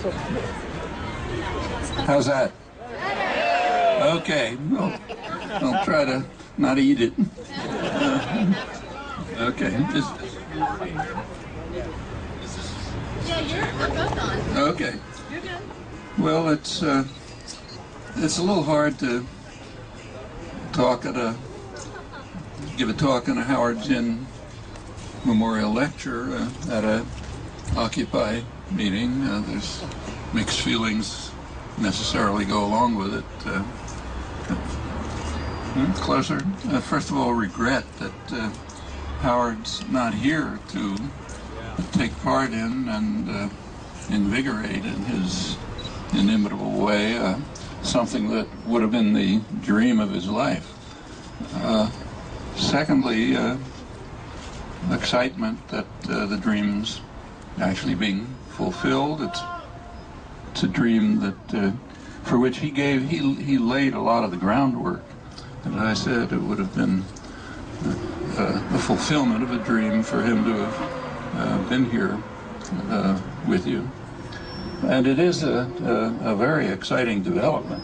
How's that? Okay, well, I'll try to not eat it. Okay. Yeah, we're both on. Okay. You're good. Well, it's a little hard to give a talk in a Howard Zinn memorial lecture at a Occupy meeting. There's mixed feelings necessarily go along with it. Closer. First of all, regret that Howard's not here to take part in and invigorate in his inimitable way something that would have been the dream of his life. Secondly, excitement that the dream's actually being fulfilled. It's a dream that for which he laid a lot of the groundwork. As I said, it would have been the fulfillment of a dream for him to have been here with you. And it is a very exciting development.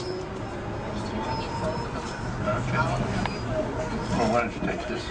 Okay. Well, why don't you take this?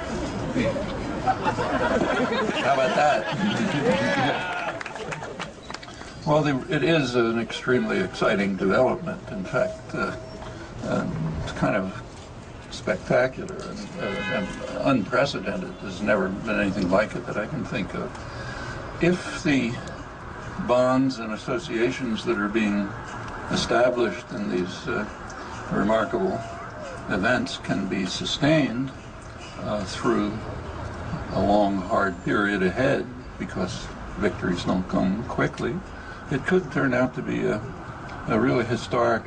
How about that? Well, it is an extremely exciting development. In fact, it's kind of spectacular and unprecedented. There's never been anything like it that I can think of. If the bonds and associations that are being established in these remarkable events can be sustained through a long, hard period ahead, because victories don't come quickly, it could turn out to be a really historic,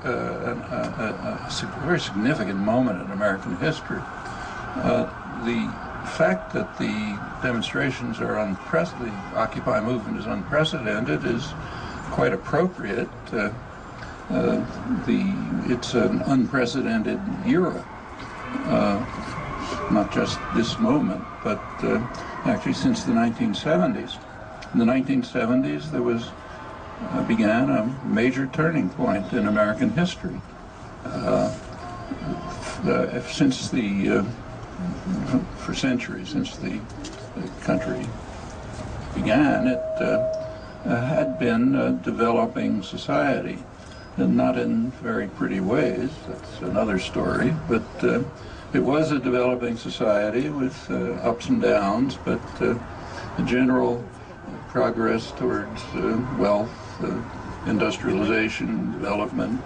a very significant moment in American history. The fact that the demonstrations are unprecedented, the Occupy movement is unprecedented, is quite appropriate. It's an unprecedented era, not just this moment, but actually since the 1970s. In the 1970s, there began a major turning point in American history. For centuries, since the country began, it had been a developing society, and not in very pretty ways. That's another story, but it was a developing society with ups and downs, but a general progress towards wealth, industrialization, development,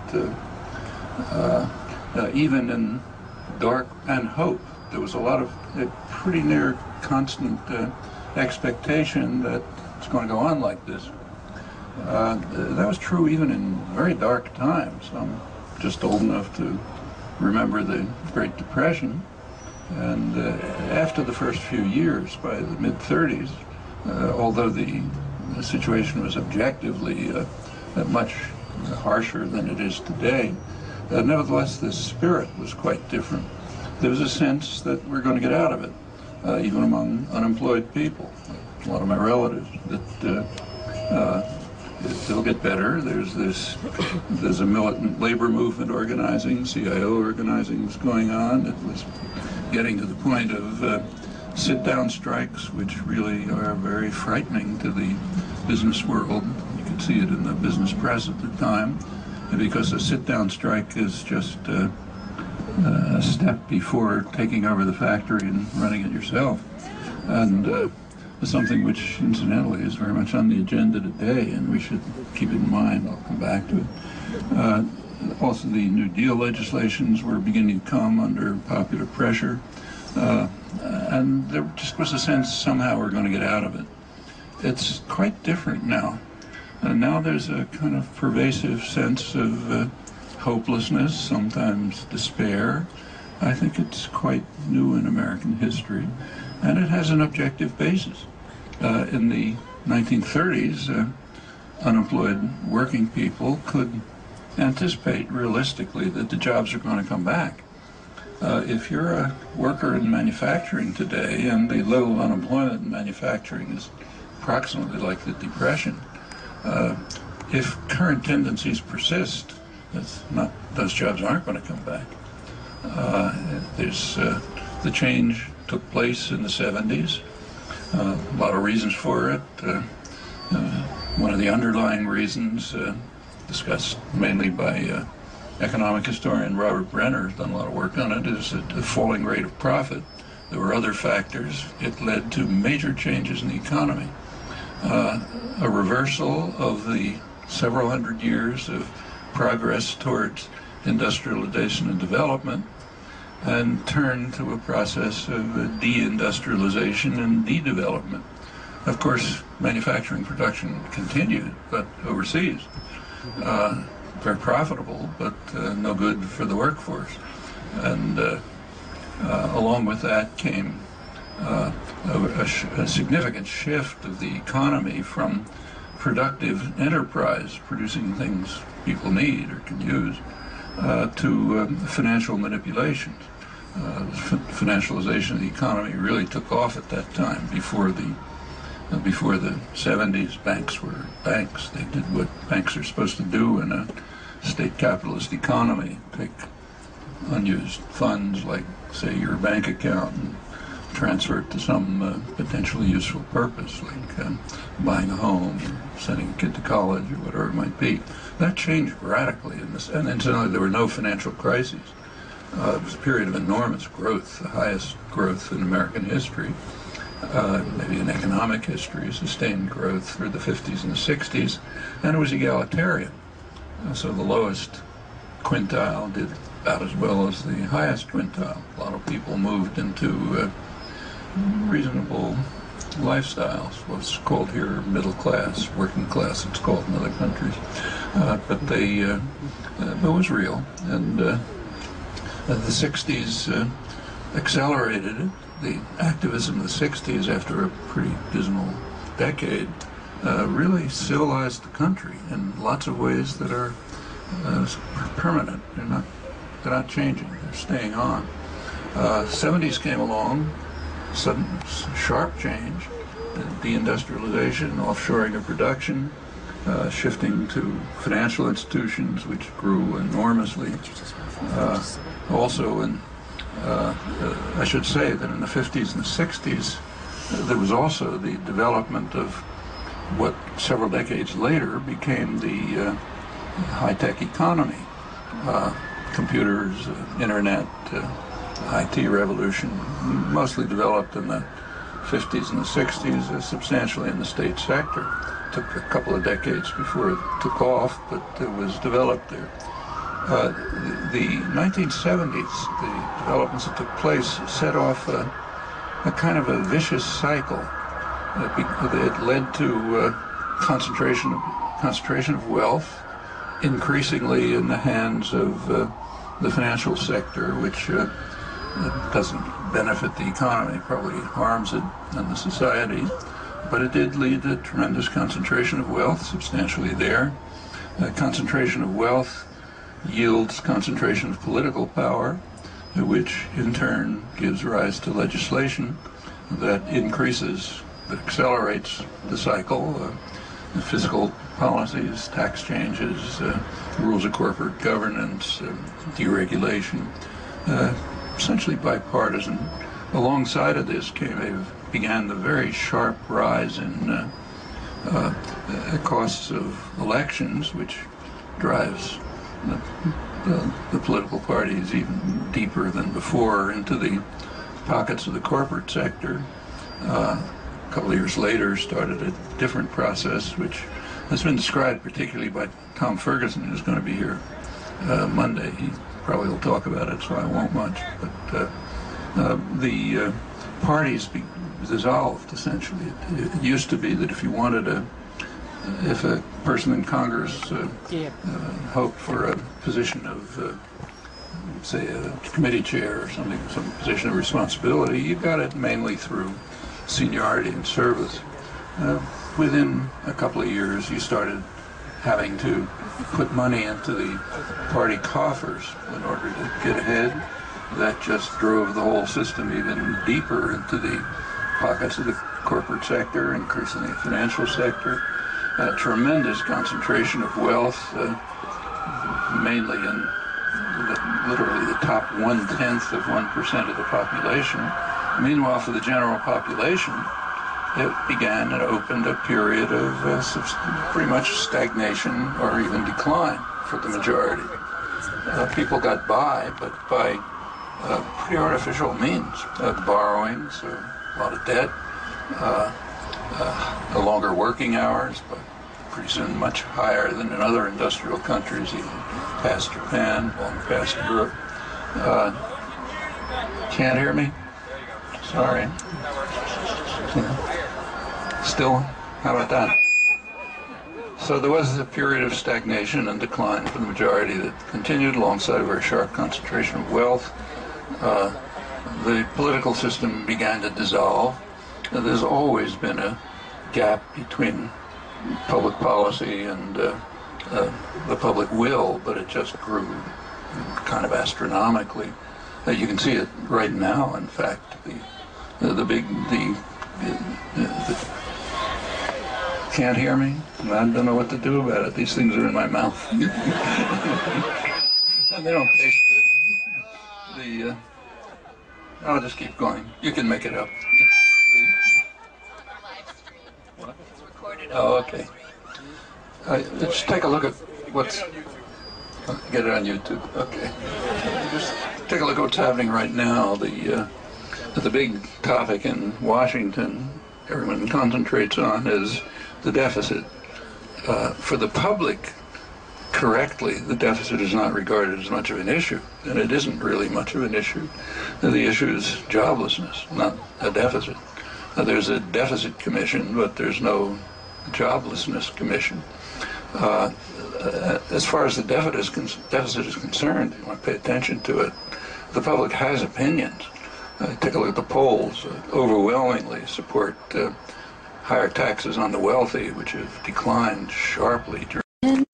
even in dark and hope. There was a lot of pretty near constant expectation that it's going to go on like this. That was true even in very dark times. I'm just old enough to remember the Great Depression, and after the first few years, by the mid-30s, although the situation was objectively much harsher than it is today, nevertheless the spirit was quite different. There was a sense that we're going to get out of it, even among unemployed people. A lot of my relatives, that it'll get better. There's a militant labor movement organizing, CIO organizing was going on. It was getting to the point of sit-down strikes, which really are very frightening to the business world. You could see it in the business press at the time, because a sit-down strike is just a step before taking over the factory and running it yourself, and something which incidentally is very much on the agenda today, and we should keep it in mind. I'll come back to it. Also, the New Deal legislations were beginning to come under popular pressure, and there just was a sense somehow we're going to get out of it. It's quite different now. Now there's a kind of pervasive sense of hopelessness, sometimes despair. I think it's quite new in American history, and it has an objective basis. In the 1930s, unemployed working people could anticipate realistically that the jobs are going to come back. If you're a worker in manufacturing today, and the level of unemployment in manufacturing is approximately like the Depression, if current tendencies persist, those jobs aren't going to come back. The change took place in the 70s. A lot of reasons for it. One of the underlying reasons, discussed mainly by economic historian Robert Brenner, has done a lot of work on it, is the falling rate of profit. There were other factors. It led to major changes in the economy. A reversal of the several hundred years of progress towards industrialization and development, and turned to a process of deindustrialization and de-development. Of course, manufacturing production continued, but overseas. Very profitable, but no good for the workforce. And along with that came a significant shift of the economy from productive enterprise, producing things people need or can use, to financial manipulations. Financialization of the economy really took off at that time. Before the 70s, banks were banks. They did what banks are supposed to do in a state capitalist economy: take unused funds, like, say, your bank account, and transfer it to some potentially useful purpose, like buying a home, or sending a kid to college, or whatever it might be. That changed radically in this, and incidentally, there were no financial crises. It was a period of enormous growth, the highest growth in American history, maybe in economic history, sustained growth through the 50s and the 60s, and it was egalitarian. So the lowest quintile did about as well as the highest quintile. A lot of people moved into reasonable lifestyles, what's called here middle class, working class, it's called in other countries. But it was real, and the 60s accelerated it. The activism of the 60s, after a pretty dismal decade, really civilized the country in lots of ways that are permanent. They're not changing. They're staying on. 70s came along, sudden sharp change, deindustrialization, offshoring of production, shifting to financial institutions, which grew enormously. Also, I should say that in the 50s and the 60s, there was also the development of what several decades later became the high-tech economy. Computers, internet, IT revolution, mostly developed in the 50s and the 60s, substantially in the state sector. It took a couple of decades before it took off, but it was developed there. The 1970s, the developments that took place set off a kind of a vicious cycle. It led to concentration of wealth, increasingly in the hands of the financial sector, which doesn't benefit the economy, probably harms it and the society. But it did lead to tremendous concentration of wealth, substantially there. Concentration of wealth yields concentration of political power, which in turn gives rise to legislation that accelerates the cycle. Fiscal policies, tax changes, rules of corporate governance, deregulation, essentially bipartisan. Alongside of this began the very sharp rise in costs of elections, which drives the political parties even deeper than before into the pockets of the corporate sector. A couple of years later started a different process, which has been described particularly by Tom Ferguson, who's going to be here Monday. He probably will talk about it, so I won't much. But the parties dissolved, essentially. It used to be that if a person in Congress hoped for a position of, say, a committee chair or something, some position of responsibility, you got it mainly through seniority and service. Within a couple of years, you started having to put money into the party coffers in order to get ahead. That just drove the whole system even deeper into the pockets of the corporate sector, increasingly the financial sector. a tremendous concentration of wealth, mainly in literally the top 1/10 of 1% of the population. Meanwhile, for the general population, it began and opened a period of pretty much stagnation or even decline for the majority. People got by, but by pretty artificial means, borrowings, a lot of debt, longer working hours, but pretty soon much higher than in other industrial countries, even past Japan, long past Europe. Can't hear me? Sorry. Still? How about that? So there was a period of stagnation and decline for the majority that continued alongside a very sharp concentration of wealth. The political system began to dissolve. There's always been a gap between public policy and the public will, but it just grew kind of astronomically. You can see it right now, in fact. Can't hear me? I don't know what to do about it. These things are in my mouth. And they don't taste good. I'll just keep going. You can make it up. Oh, okay. Just take a look at what's... Get it on YouTube. Okay. Just take a look at what's happening right now. The big topic in Washington everyone concentrates on is the deficit. For the public, correctly, the deficit is not regarded as much of an issue, and it isn't really much of an issue. The issue is joblessness, not a deficit. There's a deficit commission, but there's no joblessness commission. As far as the deficit is concerned, you want to pay attention to it. The public has opinions. Take a look at the polls. Overwhelmingly support higher taxes on the wealthy, which have declined sharply during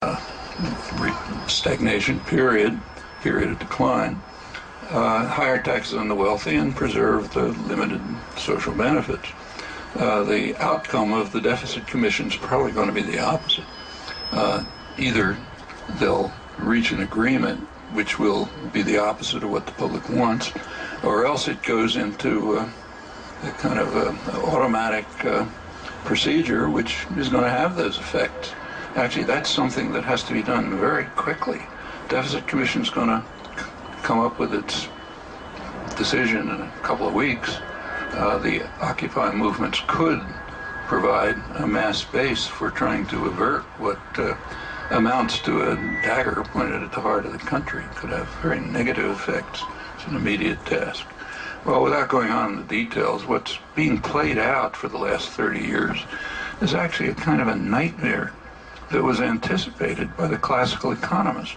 stagnation period of decline. Higher taxes on the wealthy and preserve the limited social benefits. The outcome of the deficit commission is probably going to be the opposite. Either they'll reach an agreement, which will be the opposite of what the public wants, or else it goes into a kind of automatic procedure, which is going to have those effects. Actually, that's something that has to be done very quickly. Deficit Commission is going to come up with its decision in a couple of weeks. The Occupy movements could provide a mass base for trying to avert what amounts to a dagger pointed at the heart of the country. It could have very negative effects. It's an immediate task. Well, without going on in the details, what's being played out for the last 30 years is actually a kind of a nightmare that was anticipated by the classical economists.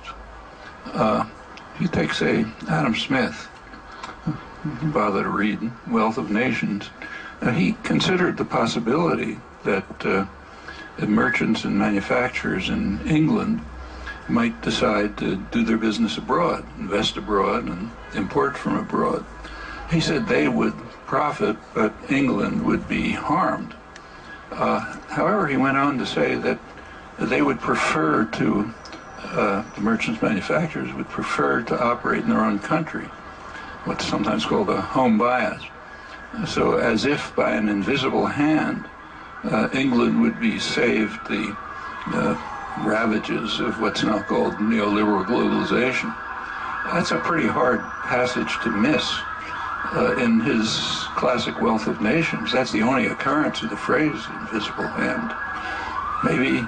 If you take, say, Adam Smith, bother to read Wealth of Nations, he considered the possibility that merchants and manufacturers in England might decide to do their business abroad, invest abroad, and import from abroad. He said they would profit, but England would be harmed. However, he went on to say that they would prefer to, the merchants, manufacturers would prefer to operate in their own country, what's sometimes called a home bias. So as if by an invisible hand, England would be saved the ravages of what's now called neoliberal globalization. That's a pretty hard passage to miss. In his classic Wealth of Nations, that's the only occurrence of the phrase invisible hand. Maybe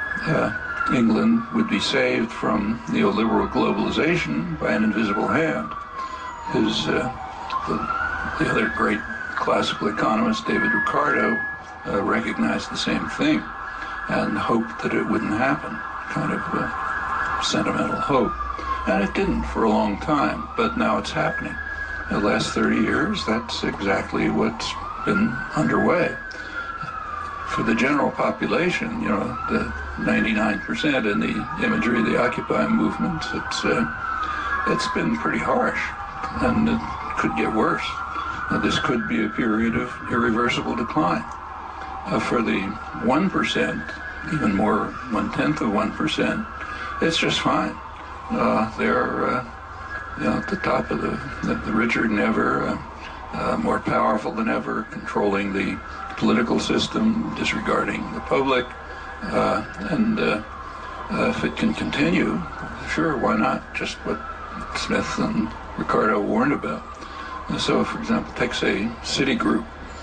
England would be saved from neoliberal globalization by an invisible hand. The other great classical economist, David Ricardo, recognized the same thing and hoped that it wouldn't happen, kind of sentimental hope. And it didn't for a long time, but now it's happening. In the last 30 years, that's exactly what's been underway. For the general population, you know, the 99% in the imagery of the Occupy movement, it's been pretty harsh, and it could get worse. This could be a period of irreversible decline. For the 1%, even more, 1/10 of 1%, it's just fine. They're at the top of the richer than ever, more powerful than ever, controlling the political system, disregarding the public, and if it can continue, sure, why not? Just what Smith and Ricardo warned about. And so, for example, take, say, Citigroup,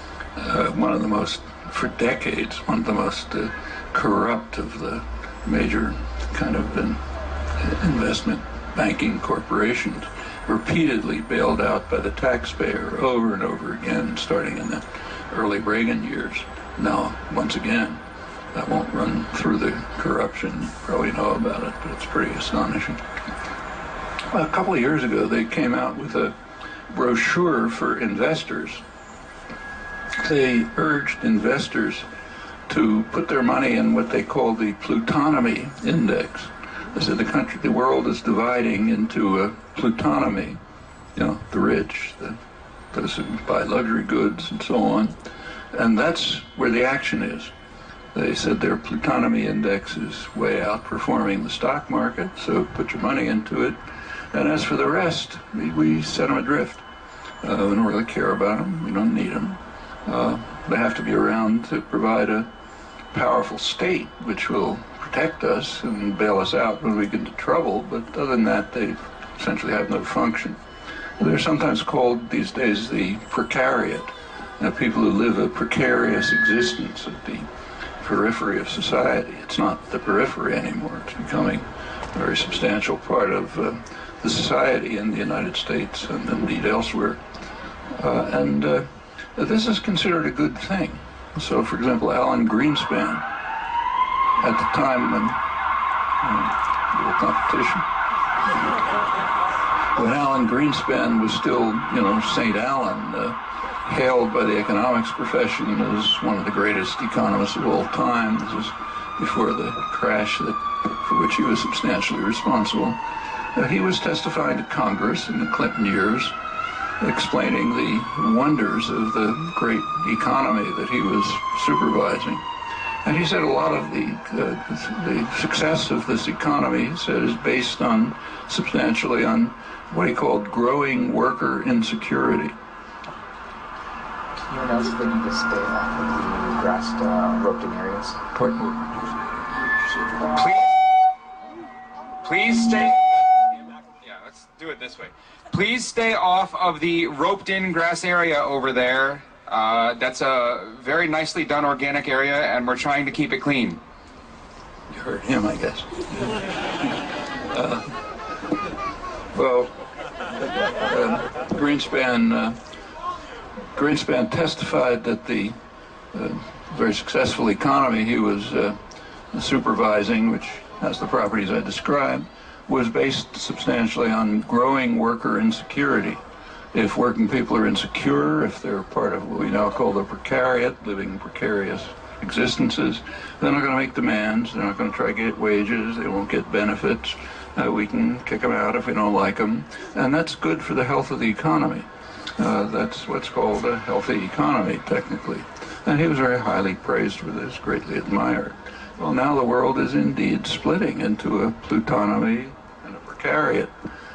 for decades, one of the most corrupt of the major kind of investment banking corporations, repeatedly bailed out by the taxpayer over and over again, starting in the early Reagan years. Now, once again, that won't run through the corruption. You probably know about it, but it's pretty astonishing. Well, a couple of years ago, they came out with a brochure for investors. They urged investors to put their money in what they call the plutonomy index. They said the world is dividing into a plutonomy, the rich, those who buy luxury goods and so on, and that's where the action is. They said their plutonomy index is way outperforming the stock market, so put your money into it. And as for the rest, we set them adrift. We don't really care about them. We don't need them. They have to be around to provide a powerful state which will protect us and bail us out when we get into trouble, but other than that, they essentially have no function. They're sometimes called these days the precariat, people who live a precarious existence at the periphery of society. It's not the periphery anymore. It's becoming a very substantial part of the society in the United States and indeed elsewhere. This is considered a good thing. So, for example, Alan Greenspan, at the time when little competition, when Alan Greenspan was still, St. Alan, hailed by the economics profession as one of the greatest economists of all time. This was before the crash for which he was substantially responsible. He was testifying to Congress in the Clinton years, explaining the wonders of the great economy that he was supervising. And he said a lot of the success of this economy, he said, is based substantially on what he called growing worker insecurity. Can you announce if they need to stay off of the grassed, roped-in areas? Please stay. Yeah, let's do it this way. Please stay off of the roped-in grass area over there. That's a very nicely done organic area, and we're trying to keep it clean. You heard him, I guess. Greenspan testified that the very successful economy he was supervising, which has the properties I described, was based substantially on growing worker insecurity. If working people are insecure, if they're part of what we now call the precariat, living precarious existences, they're not going to make demands, they're not going to try to get wages, they won't get benefits. We can kick them out if we don't like them, and that's good for the health of the economy. That's what's called a healthy economy, technically. And he was very highly praised for this, greatly admired. Well, now the world is indeed splitting into a plutonomy and a precariat.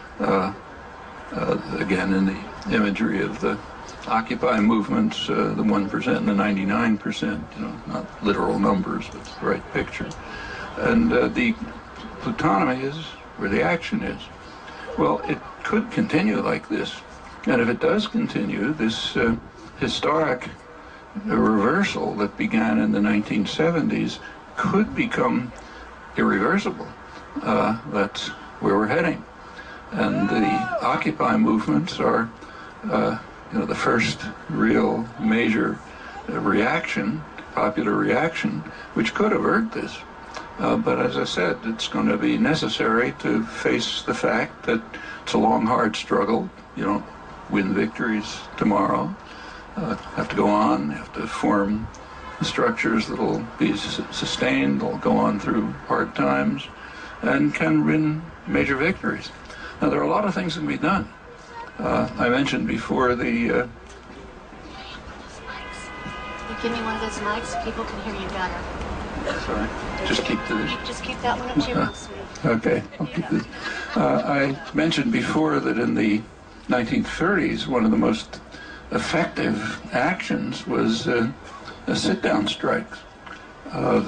Again, in the imagery of the Occupy movements, the 1% and the 99%, not literal numbers, but the right picture. And the plutonomy is where the action is. Well, it could continue like this. And if it does continue, this historic reversal that began in the 1970s could become irreversible. That's where we're heading. And the Occupy movements are, the first real major reaction, popular reaction, which could avert this. But as I said, it's going to be necessary to face the fact that it's a long, hard struggle. You don't win victories tomorrow. Have to go on, have to form structures that will be sustained, will go on through hard times, and can win major victories. Now, there are a lot of things that can be done. I mentioned before the... You give me one of those mics, people can hear you better. Sorry. Just keep the... Just keep that one up to your mouth, sweetie. Okay. I'll keep this. I mentioned before that in the 1930s, one of the most effective actions was sit-down strikes. And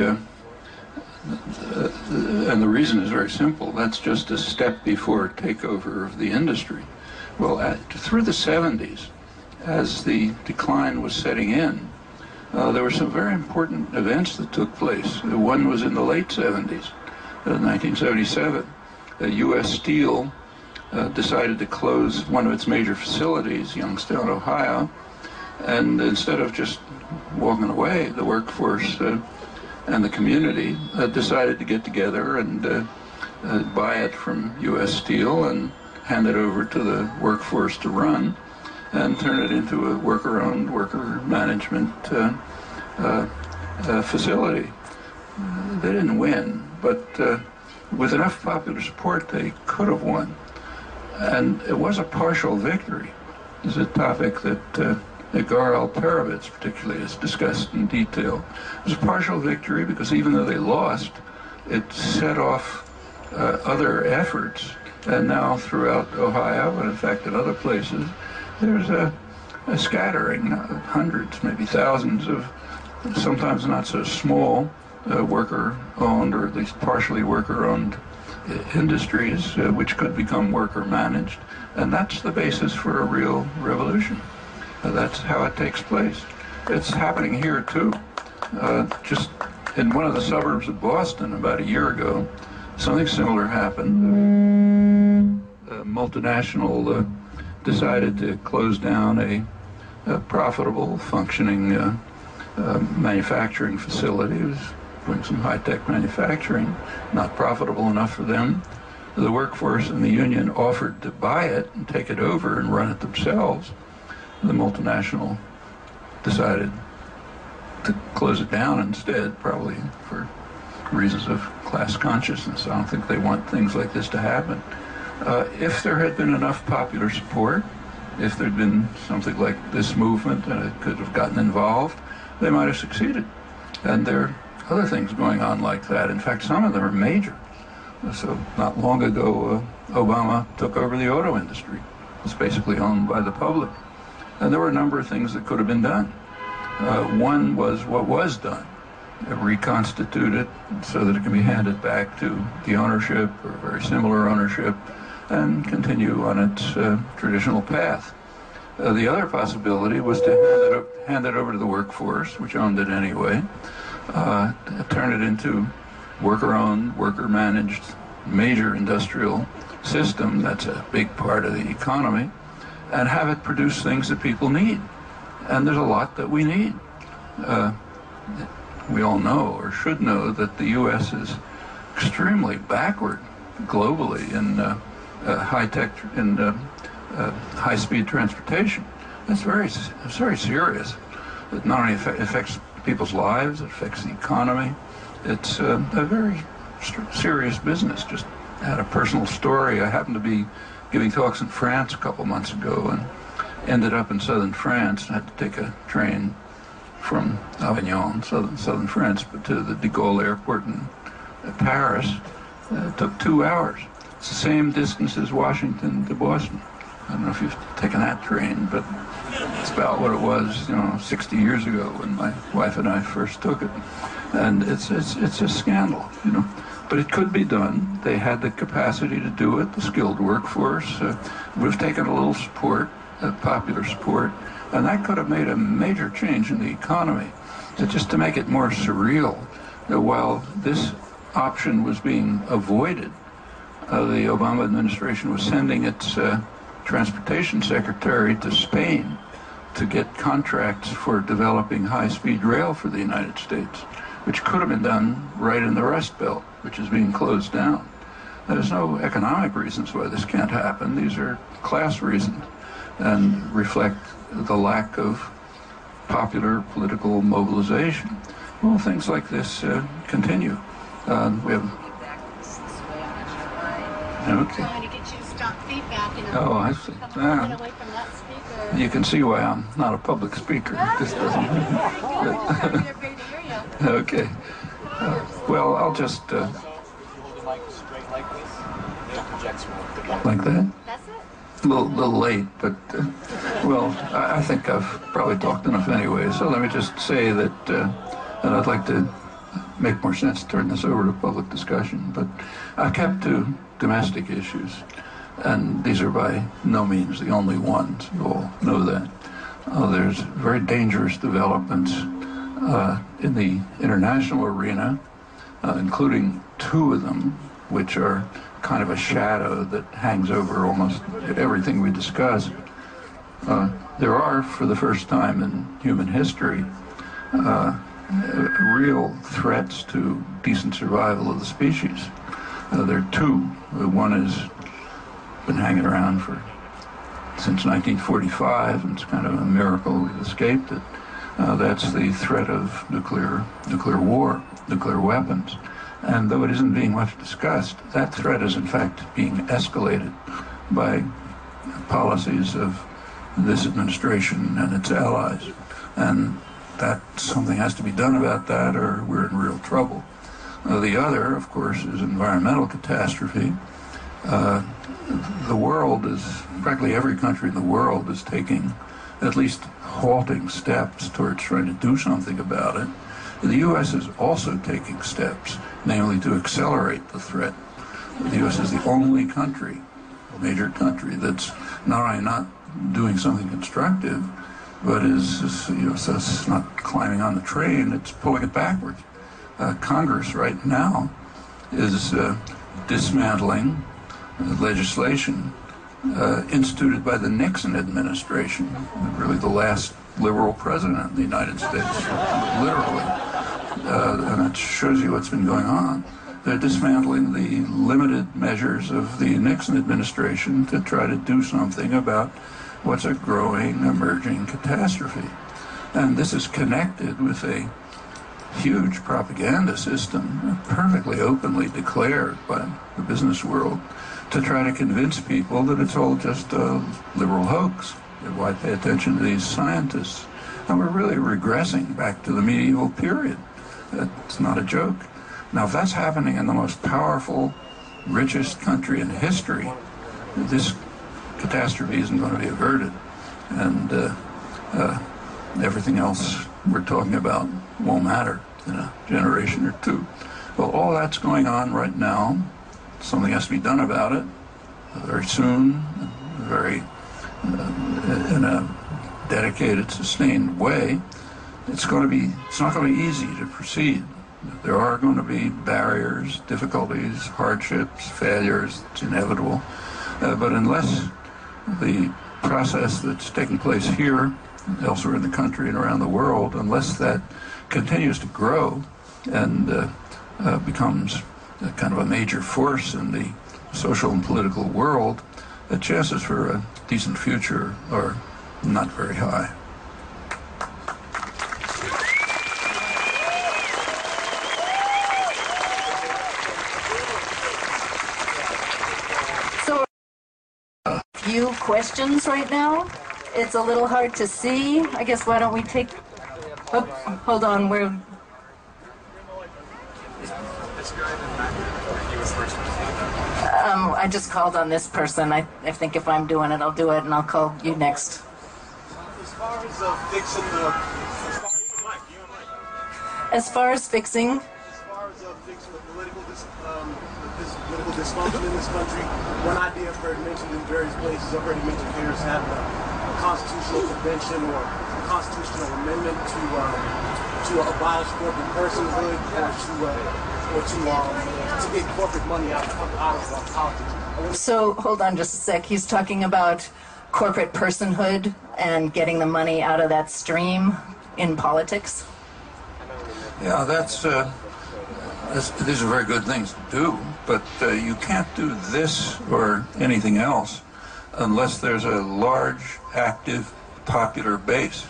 the reason is very simple. That's just a step before takeover of the industry. Well, through the 70s, as the decline was setting in, there were some very important events that took place. One was in the late 70s, 1977. U.S. Steel decided to close one of its major facilities, Youngstown, Ohio, and instead of just walking away, the workforce and the community decided to get together and buy it from U.S. Steel and hand it over to the workforce to run and turn it into a worker-owned, worker management facility. They didn't win, but with enough popular support, they could have won. And it was a partial victory. It's a topic that Gar Alperovitz particularly has discussed in detail. It was a partial victory because even though they lost, it set off other efforts. And now throughout Ohio, and in fact in other places, there's a scattering, hundreds, maybe thousands of sometimes not so small worker-owned or at least partially worker-owned industries which could become worker-managed. And that's the basis for a real revolution. That's how it takes place. It's happening here too. Just in one of the suburbs of Boston about a year ago, something similar happened. A multinational decided to close down a profitable, functioning manufacturing facility. It was doing some high-tech manufacturing, not profitable enough for them. The workforce and the union offered to buy it and take it over and run it themselves. The multinational decided to close it down instead, probably for reasons of class consciousness. I don't think they want things like this to happen. If there had been enough popular support, if there'd been something like this movement and it could have gotten involved, they might have succeeded. And there are other things going on like that. In fact, some of them are major. So not long ago, Obama took over the auto industry. It's basically owned by the public. And there were a number of things that could have been done. One was what was done. Reconstitute it so that it can be handed back to the ownership or very similar ownership and continue on its traditional path. The other possibility was to hand it over to the workforce, which owned it anyway, turn it into worker-owned, worker-managed, major industrial system that's a big part of the economy, and have it produce things that people need. And there's a lot that we need. We all know, or should know, that the U.S. is extremely backward globally in high-tech and high-speed transportation. It's very serious. It not only affects people's lives, it affects the economy. It's a very serious business. Just had a personal story. I happened to be giving talks in France a couple months ago and ended up in southern France and had to take a train from Avignon, southern France, but to the de Gaulle airport in Paris. It took 2 hours. It's the same distance as Washington to Boston. I don't know if you've taken that train, but it's about what it was, 60 years ago when my wife and I first took it. And it's a scandal, But it could be done. They had the capacity to do it, the skilled workforce. We've taken a little support, popular support, and that could have made a major change in the economy. Just to make it more surreal, that while this option was being avoided, the Obama administration was sending its transportation secretary to Spain to get contracts for developing high-speed rail for the United States, which could have been done right in the Rust Belt, which is being closed down. There's no economic reasons why this can't happen. These are class reasons and reflect the lack of popular political mobilization. Well, things like this continue. We have... Okay. Trying to get you to stop feedback. Oh, I see. Get away from that speaker. You can see why I'm not a public speaker. This doesn't... Very good. They're great to hear you. Okay. Well, I'll just Hold the mic straight like this. It projects more. like that. That's it? A little late, but well, I think I've probably talked enough anyway. So let me just say that I'd like to make more sense to turn this over to public discussion. But I've kept to domestic issues, and these are by no means the only ones. You all know that. There's very dangerous developments in the international arena, including two of them, which are kind of a shadow that hangs over almost everything we discuss. There are, for the first time in human history, real threats to decent survival of the species. There are two. One has been hanging around since 1945, and it's kind of a miracle we've escaped it. That's the threat of nuclear war, nuclear weapons. And though it isn't being much discussed, that threat is in fact being escalated by policies of this administration and its allies. And that something has to be done about that, or we're in real trouble. The other, of course, is environmental catastrophe. The world practically every country in the world is taking at least halting steps towards trying to do something about it. The U.S. is also taking steps, namely to accelerate the threat. The U.S. is the only country, major country, that's not only not doing something constructive, but is not climbing on the train, it's pulling it backwards. Congress right now is dismantling legislation instituted by the Nixon administration, really the last liberal president of the United States, literally. And that shows you what's been going on. They're dismantling the limited measures of the Nixon administration to try to do something about what's a growing, emerging catastrophe. And this is connected with a huge propaganda system, perfectly openly declared by the business world, to try to convince people that it's all just a liberal hoax. Why pay attention to these scientists? And we're really regressing back to the medieval period. It's not a joke. Now, if that's happening in the most powerful, richest country in history, this catastrophe isn't going to be averted. And everything else we're talking about won't matter in a generation or two. Well, all that's going on right now. Something has to be done about it very soon, in a dedicated, sustained way. It's not going to be easy to proceed. There are going to be barriers, difficulties, hardships, failures. It's inevitable. But unless the process that's taking place here, elsewhere in the country and around the world, unless that continues to grow and becomes kind of a major force in the social and political world, the chances for a decent future are not very high. So, a few questions right now. It's a little hard to see. I guess why don't we take... Oh, hold on, we're... I just called on this person. I think if I'm doing it, I'll do it, and I'll call you next. As far as As far as fixing... fixing the fixing the political dysfunction in this country, one idea I've heard mentioned in various places, I've already mentioned here, is having a constitutional convention or a constitutional amendment to abolish corporate personhood or to get corporate money out of politics. So, hold on just a sec. He's talking about corporate personhood and getting the money out of that stream in politics. Yeah, these are very good things to do, but you can't do this or anything else unless there's a large, active, popular base.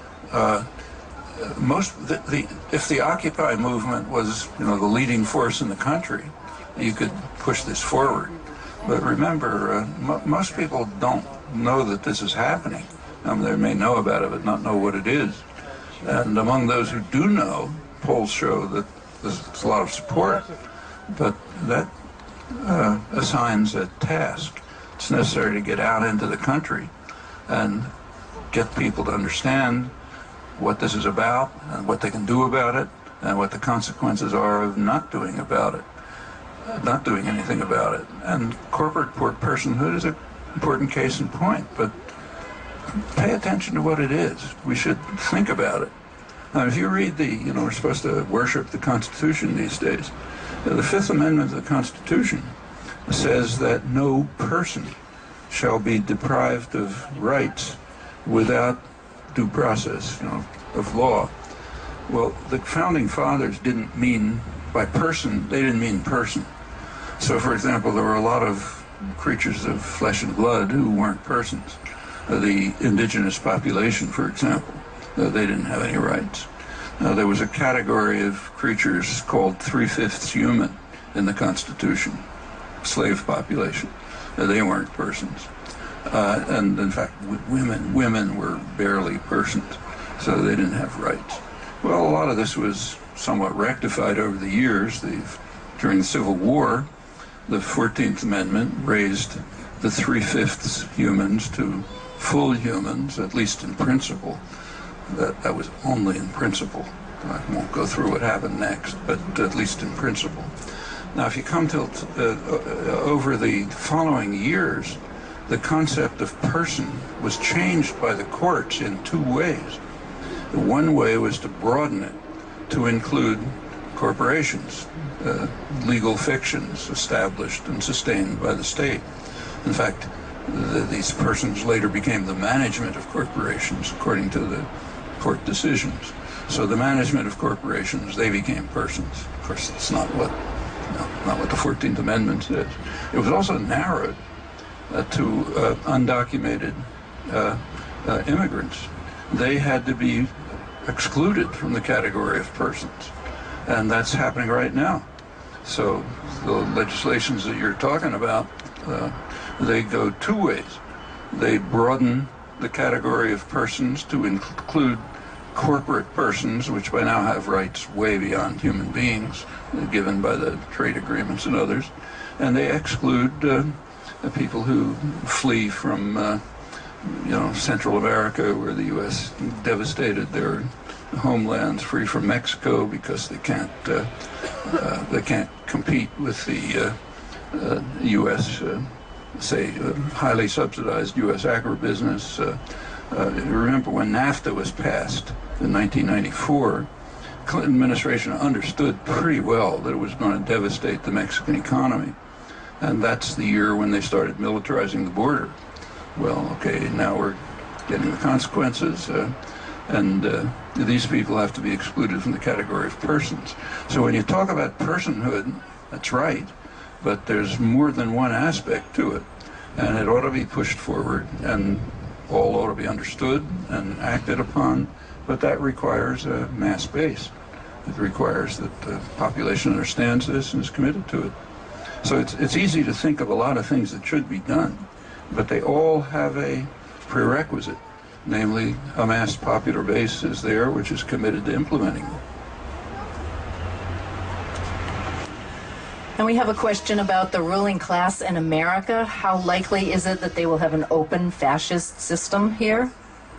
If the Occupy movement was, the leading force in the country, you could push this forward. But remember, most people don't know that this is happening. They may know about it, but not know what it is. And among those who do know, polls show that there's a lot of support, but that assigns a task. It's necessary to get out into the country and get people to understand what this is about and what they can do about it and what the consequences are of not doing about it, not doing anything about it. And corporate personhood is an important case in point, but pay attention to what it is. We should think about it. Now, if you read we're supposed to worship the Constitution these days. The Fifth Amendment of the Constitution says that no person shall be deprived of rights without due process, of law. Well, the Founding Fathers didn't mean by person, they didn't mean person. So, for example, there were a lot of creatures of flesh and blood who weren't persons. The indigenous population, for example, they didn't have any rights. There was a category of creatures called 3/5 human in the Constitution, slave population. They weren't persons. And in fact, women were barely persons, so they didn't have rights. Well, a lot of this was somewhat rectified over the years. During the Civil War, the 14th Amendment raised the 3/5 humans to full humans, at least in principle. That was only in principle. I won't go through what happened next, but at least in principle. Now, if you come to over the following years, the concept of person was changed by the courts in two ways. One way was to broaden it to include corporations, legal fictions established and sustained by the state. In fact, these persons later became the management of corporations, according to the court decisions. So the management of corporations, they became persons. Of course, that's not what the 14th Amendment says. It was also narrowed to undocumented immigrants. They had to be excluded from the category of persons, and that's happening right now. So the legislations that you're talking about, they go two ways. They broaden the category of persons to include corporate persons, which by now have rights way beyond human beings, given by the trade agreements and others, and they exclude people who flee from Central America, where the U.S. devastated their homelands, free from Mexico because they can't compete with the U.S. Highly subsidized U.S. agribusiness. Remember when NAFTA was passed in 1994, Clinton administration understood pretty well that it was going to devastate the Mexican economy. And that's the year when they started militarizing the border. Well, okay, now we're getting the consequences, and these people have to be excluded from the category of persons. So when you talk about personhood, that's right, but there's more than one aspect to it, and it ought to be pushed forward, and all ought to be understood and acted upon, but that requires a mass base. It requires that the population understands this and is committed to it. So it's easy to think of a lot of things that should be done, but they all have a prerequisite, namely a mass popular base is there which is committed to implementing them. And we have a question about the ruling class in America. How likely is it that they will have an open fascist system here?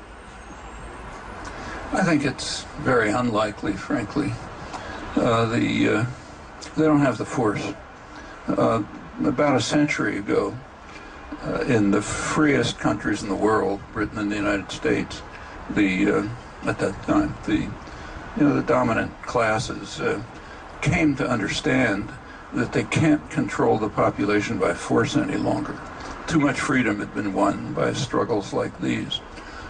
I think it's very unlikely, frankly. They don't have the force. About a century ago, in the freest countries in the world, Britain and the United States, at that time, the dominant classes came to understand that they can't control the population by force any longer. Too much freedom had been won by struggles like these.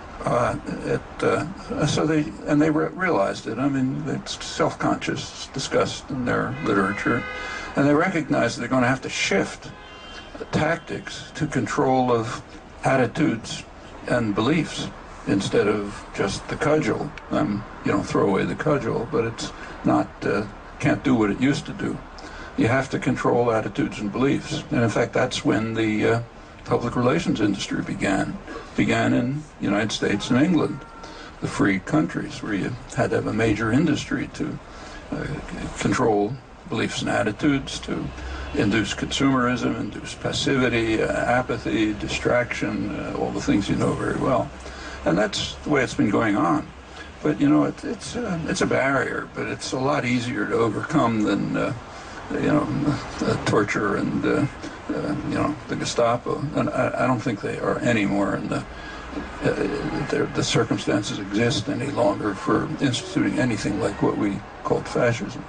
So they realized it. I mean, it's self-conscious, discussed in their literature, and they recognized they're going to have to shift tactics to control of attitudes and beliefs instead of just the cudgel. Throw away the cudgel, but it's not can't do what it used to do. You have to control attitudes and beliefs, and in fact, that's when the public relations industry began in the United States and England, the free countries, where you had to have a major industry to control beliefs and attitudes, to induce consumerism, induce passivity, apathy, distraction, all the things you know very well. And that's the way it's been going on. But, you know, it's a barrier, but it's a lot easier to overcome than, torture and, the Gestapo. And I don't think they are anymore in the circumstances exist any longer for instituting anything like what we called fascism.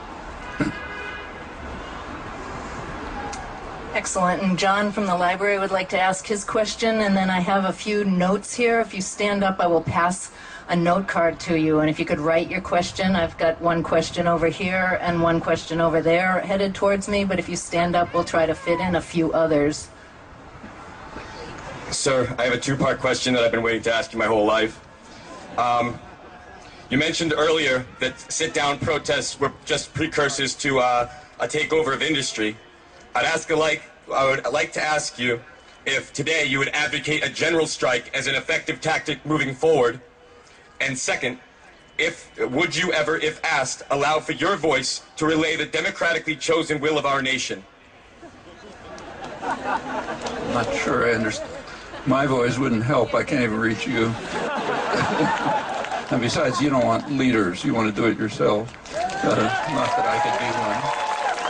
Excellent. And John from the library would like to ask his question, and then I have a few notes here. If you stand up, I will pass a note card to you, and if you could write your question. I've got one question over here and one question over there headed towards me, but if you stand up, we'll try to fit in a few others. Sir, I have a two-part question that I've been waiting to ask you my whole life. You mentioned earlier that sit-down protests were just precursors to a takeover of industry. I would like to ask you if today you would advocate a general strike as an effective tactic moving forward. And second, would you ever, if asked, allow for your voice to relay the democratically chosen will of our nation? I'm not sure I understand. My voice wouldn't help. I can't even reach you. And besides, you don't want leaders. You want to do it yourself. Not that I could be one.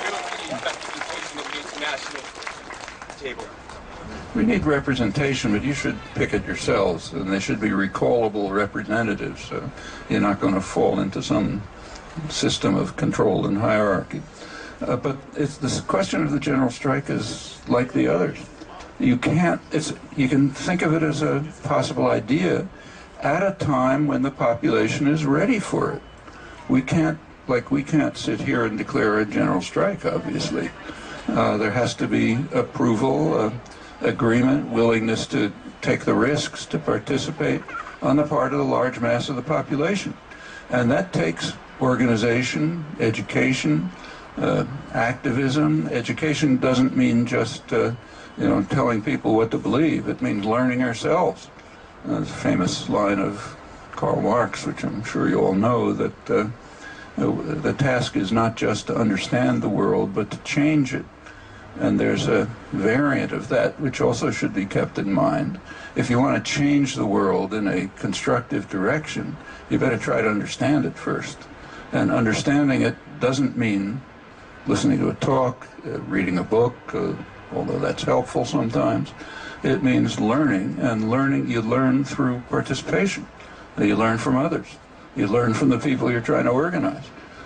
We need representation, but you should pick it yourselves, and they should be recallable representatives. So you're not going to fall into some system of control and hierarchy. But this question of the general strike is like the others. You can think of it as a possible idea at a time when the population is ready for it. We can't sit here and declare a general strike, obviously. There has to be approval, agreement, willingness to take the risks, to participate on the part of the large mass of the population. And that takes organization, education, activism. Education doesn't mean just telling people what to believe. It means learning ourselves. There's a famous line of Karl Marx, which I'm sure you all know, that the task is not just to understand the world, but to change it. And there's a variant of that which also should be kept in mind. If you want to change the world in a constructive direction, you better try to understand it first. And understanding it doesn't mean listening to a talk, reading a book, although that's helpful sometimes. It means learning, and learning, you learn through participation. You learn from others. You learn from the people you're trying to organize.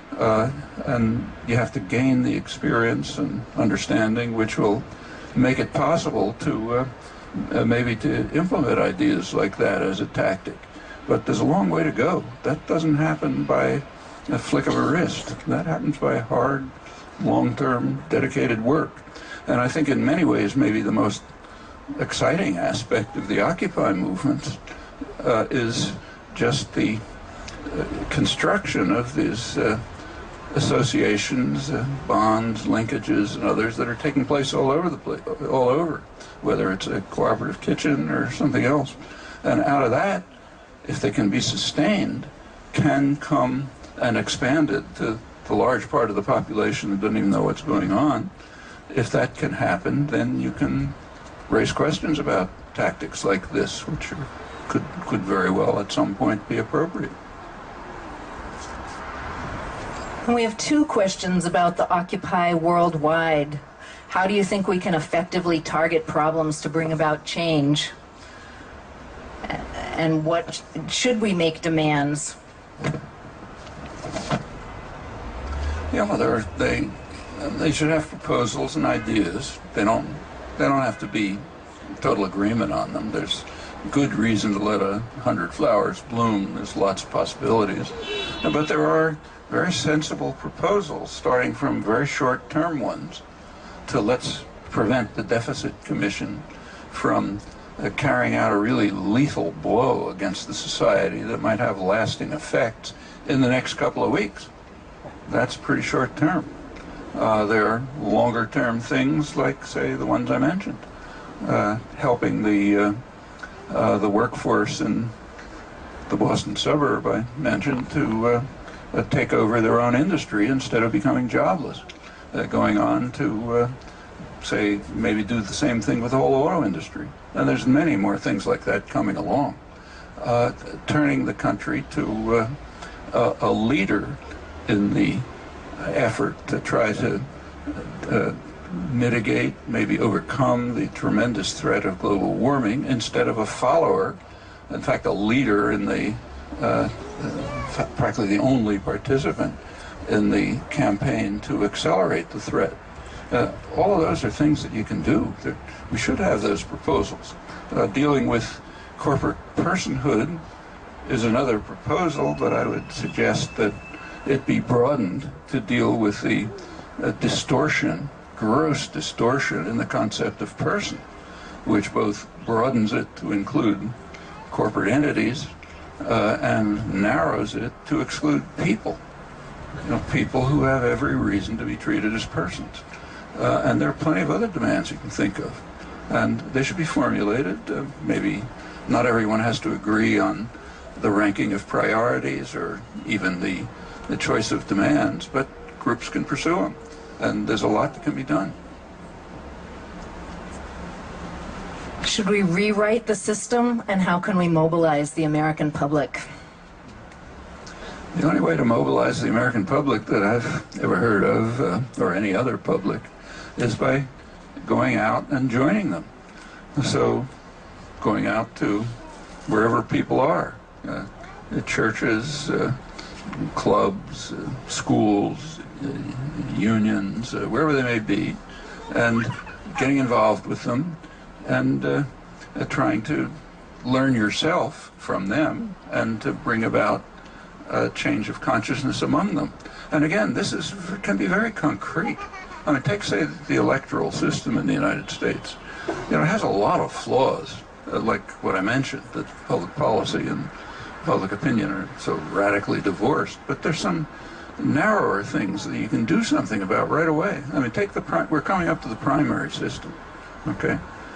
And you have to gain the experience and understanding which will make it possible to maybe to implement ideas like that as a tactic. But there's a long way to go. That doesn't happen by a flick of a wrist. That happens by hard, long-term, dedicated work. And I think in many ways maybe the most exciting aspect of the Occupy movement is just the construction of these associations, bonds, linkages, and others that are taking place all over the place, all over, whether it's a cooperative kitchen or something else. And out of that, if they can be sustained, can come and expanded to the large part of the population that doesn't even know what's going on. If that can happen, then you can raise questions about tactics like this, which could very well at some point be appropriate. And we have two questions about the Occupy worldwide. How do you think we can effectively target problems to bring about change? And what should we make demands? Yeah, well, they should have proposals and ideas. They don't have to be total agreement on them. There's good reason to let 100 flowers bloom. There's lots of possibilities. But there are very sensible proposals, starting from very short-term ones to let's prevent the Deficit Commission from carrying out a really lethal blow against the society that might have lasting effects in the next couple of weeks. That's pretty short-term. There are longer-term things like, say, the ones I mentioned, helping the workforce in the Boston suburb I mentioned to take over their own industry instead of becoming jobless, going on to say maybe do the same thing with the whole auto industry. And there's many more things like that coming along. Turning the country to a leader in the effort to try to mitigate, maybe overcome the tremendous threat of global warming, instead of a follower, in fact a leader in the, practically the only participant in the campaign to accelerate the threat. All of those are things that you can do. We should have those proposals. Dealing with corporate personhood is another proposal, but I would suggest that it be broadened to deal with the distortion, gross distortion in the concept of person, which both broadens it to include corporate entities and narrows it to exclude people. You know, people who have every reason to be treated as persons. And there are plenty of other demands you can think of. And they should be formulated. Maybe not everyone has to agree on the ranking of priorities or even the choice of demands, but groups can pursue them. And there's a lot that can be done. Should we rewrite the system, and how can we mobilize the American public? The only way to mobilize the American public that I've ever heard of, or any other public, is by going out and joining them. So going out to wherever people are, churches, clubs, schools, unions, wherever they may be, and getting involved with them and trying to learn yourself from them and to bring about a change of consciousness among them. And again, this can be very concrete. I mean, take, say, the electoral system in the United States. You know, it has a lot of flaws, like what I mentioned, that public policy and public opinion are so radically divorced. But there's some narrower things that you can do something about right away. I mean, take we're coming up to the primary system, okay?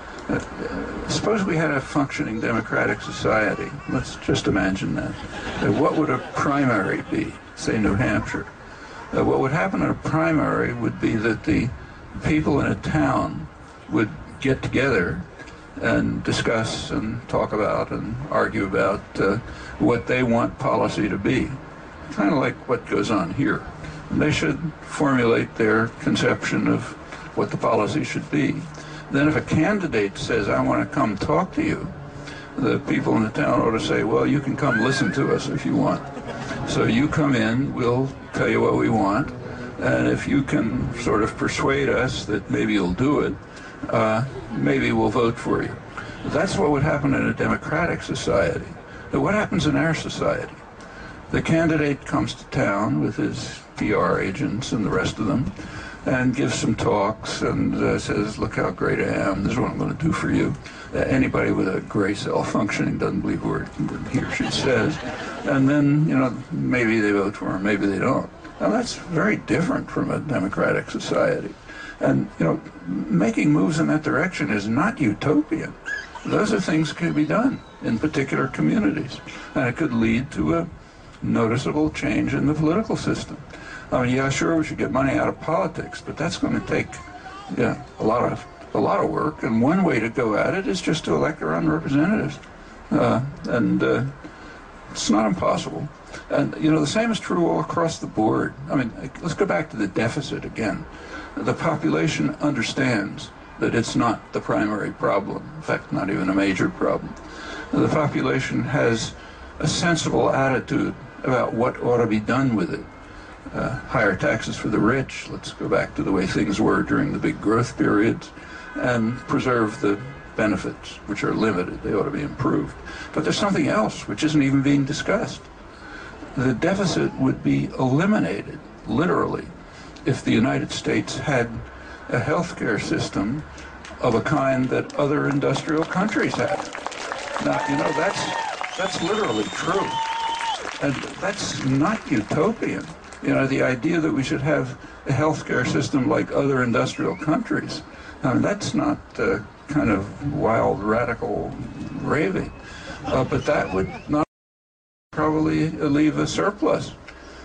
Suppose we had a functioning democratic society. Let's just imagine that. What would a primary be, say New Hampshire? What would happen in a primary would be that the people in a town would get together and discuss and talk about and argue about what they want policy to be. Kind of like what goes on here. And they should formulate their conception of what the policy should be. Then if a candidate says, I want to come talk to you, the people in the town ought to say, well, you can come listen to us if you want. So you come in, we'll tell you what we want, and if you can sort of persuade us that maybe you'll do it, maybe we'll vote for you. That's what would happen in a democratic society. But what happens in our society? The candidate comes to town with his PR agents and the rest of them, and gives some talks and says, look how great I am, this is what I'm going to do for you. Anybody with a gray cell functioning doesn't believe what he or she says. And then, you know, maybe they vote for him, maybe they don't. Now that's very different from a democratic society. And, you know, making moves in that direction is not utopian. Those are things that can be done in particular communities. And it could lead to a noticeable change in the political system. I mean, yeah, sure, we should get money out of politics, but that's going to take, yeah, a lot of work. And one way to go at it is just to elect our own representatives, it's not impossible. And you know, the same is true all across the board. I mean, let's go back to the deficit again. The population understands that it's not the primary problem. In fact, not even a major problem. The population has a sensible attitude about what ought to be done with it. Higher taxes for the rich, let's go back to the way things were during the big growth periods, and preserve the benefits, which are limited. They ought to be improved. But there's something else which isn't even being discussed. The deficit would be eliminated, literally, if the United States had a healthcare system of a kind that other industrial countries have. Now, you know, that's literally true. And that's not utopian. You know, the idea that we should have a healthcare system like other industrial countries, I mean, that's not kind of wild, radical raving. But that would not probably leave a surplus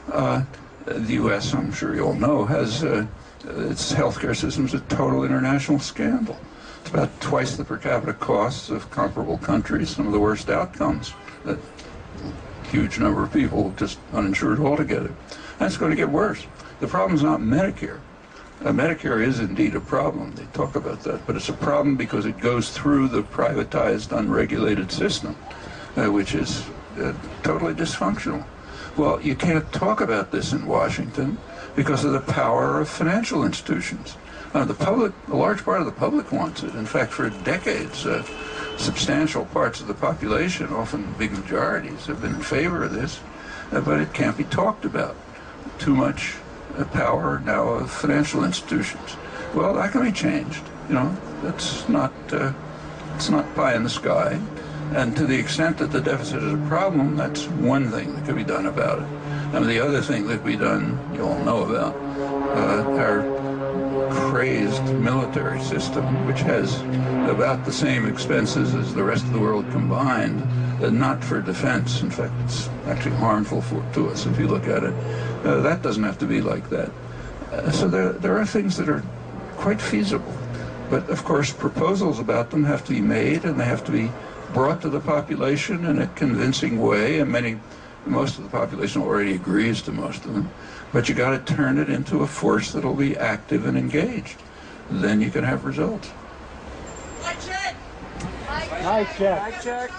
The U.S., I'm sure you all know, has its healthcare system is a total international scandal. It's about twice the per capita costs of comparable countries, some of the worst outcomes. A huge number of people just uninsured altogether. And it's going to get worse. The problem is not Medicare. Medicare is indeed a problem. They talk about that. But it's a problem because it goes through the privatized, unregulated system, which is totally dysfunctional. Well, you can't talk about this in Washington because of the power of financial institutions. The public, a large part of the public wants it. In fact, for decades, substantial parts of the population, often big majorities, have been in favor of this, but it can't be talked about. Too much power now of financial institutions. Well, that can be changed. You know, it's not pie in the sky. And to the extent that the deficit is a problem, that's one thing that could be done about it. And the other thing that could be done, you all know about, our crazed military system, which has about the same expenses as the rest of the world combined, not for defense. In fact, it's actually harmful to us if you look at it. That doesn't have to be like that. So there are things that are quite feasible. But of course, proposals about them have to be made, and they have to be brought to the population in a convincing way, and most of the population already agrees to most of them. But you got to turn it into a force that'll be active and engaged. Then you can have results. Mic check. Mic check. Mic check.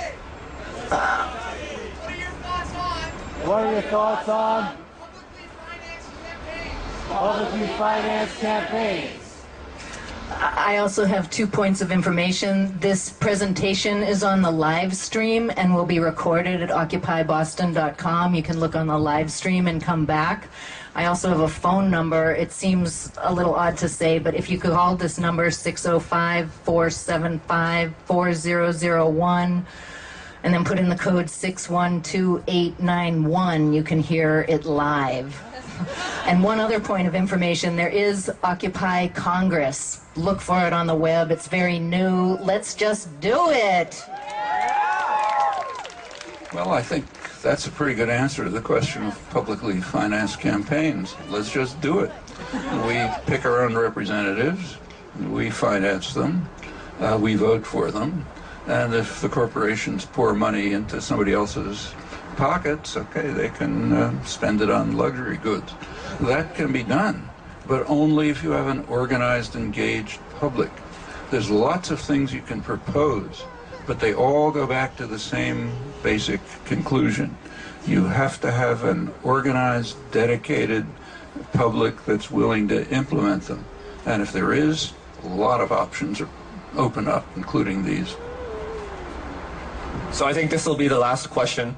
What are your thoughts on publicly financed campaigns? I also have 2 points of information. This presentation is on the live stream and will be recorded at occupyboston.com. You can look on the live stream and come back. I also have a phone number. It seems a little odd to say, but if you could call this number, 605-475-4001, and then put in the code 612891, you can hear it live. And one other point of information, there is Occupy Congress. Look for it on the web. It's very new. Let's just do it. Well, I think that's a pretty good answer to the question of publicly financed campaigns. Let's just do it. We pick our own representatives. We finance them. We vote for them. And if the corporations pour money into somebody else's pockets, okay, they can spend it on luxury goods. That can be done, but only if you have an organized, engaged public. There's lots of things you can propose, but they all go back to the same basic conclusion. You have to have an organized, dedicated public that's willing to implement them. And if there is, a lot of options are open up, including these. So I think this will be the last question.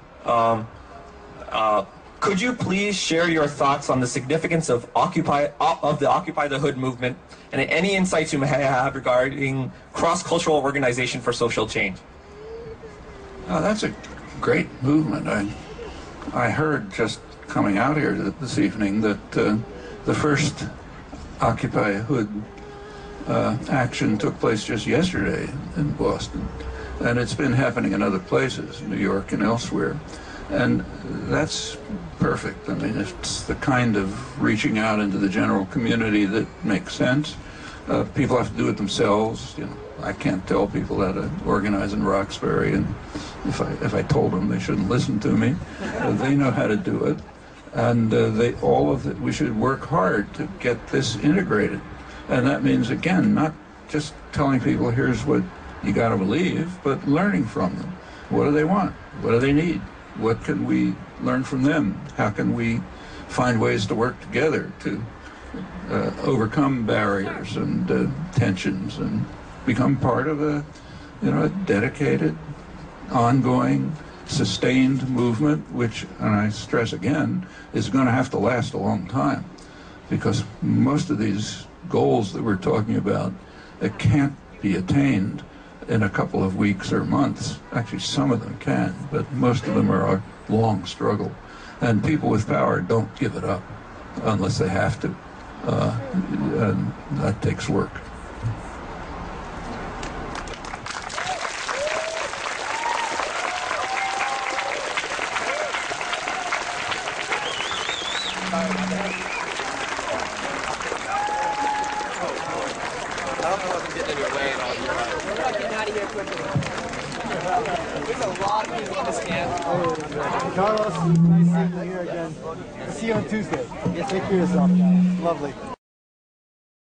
Could you please share your thoughts on the significance of the Occupy the Hood movement and any insights you may have regarding cross-cultural organization for social change? That's a great movement. I heard just coming out here this evening that the first Occupy Hood action took place just yesterday in Boston. And it's been happening in other places, New York and elsewhere. And that's perfect. I mean, it's the kind of reaching out into the general community that makes sense. People have to do it themselves. You know, I can't tell people how to organize in Roxbury, and if I told them, they shouldn't listen to me. They know how to do it, and we should work hard to get this integrated. And that means, again, not just telling people here's what you got to believe, but learning from them. What do they want? What do they need? What can we learn from them? How can we find ways to work together to overcome barriers and tensions and become part of a dedicated, ongoing, sustained movement, which, and I stress again, is going to have to last a long time, because most of these goals that we're talking about can't be attained in a couple of weeks or months. Actually, some of them can, but most of them are a long struggle. And people with power don't give it up unless they have to. And that takes work. don't know if I'm getting in your way at all. We're not getting out of here quickly. There's a lot of people in this camp. Carlos, nice seeing you here again. See you on Tuesday. Take care of yourself, guys. Lovely.